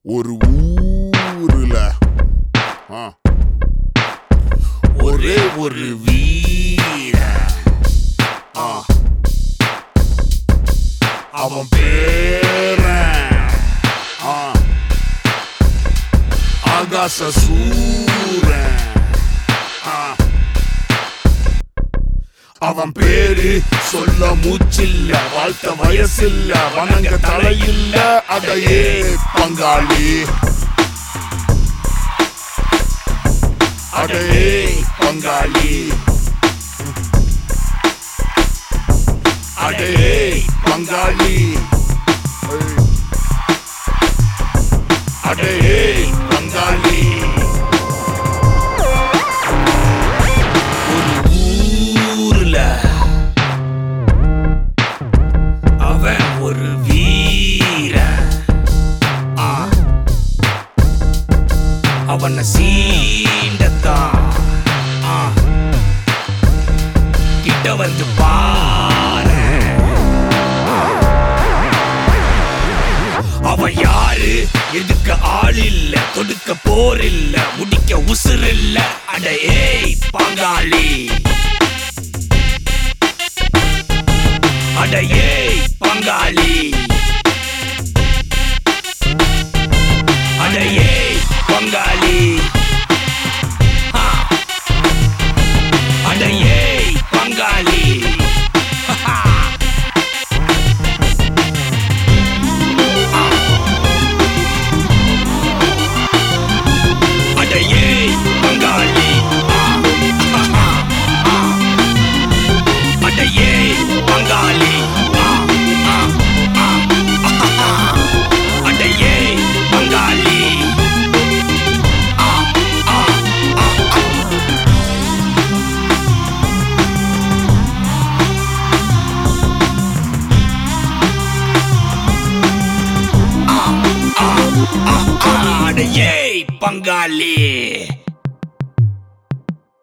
ஒரு ஊருல ஒரே ஒரு வீரன் அவன் பேரன் ஆகாச சூரன். அவன் பேரு சொல்ல மூச்சில்ல, வாழ்த்த வயசில்ல, வணங்க தலையில்ல. அதையே பங்காளி, அதையே பங்காளி, அதையே பங்காளி, அதையே பங்காளி. அவன் ஒரு வீரன், அவனை சீண்டத்தான் கிட்ட வந்து பாரு. அவன் யாரு? எதுக்க ஆள் இல்ல, தொடுக்க போர் இல்ல, முடிக்க உசுர் இல்ல. அட ஏய் பங்காளி, அட ஏய் பங்காளி, அட ஏய் பங்காளி, அட ஏய் பங்காளி. அட ஏய் பங்காளி, அட ஏய் பங்காளி, அட ஏய் பங்காளி. அட ஏய் பங்காளி.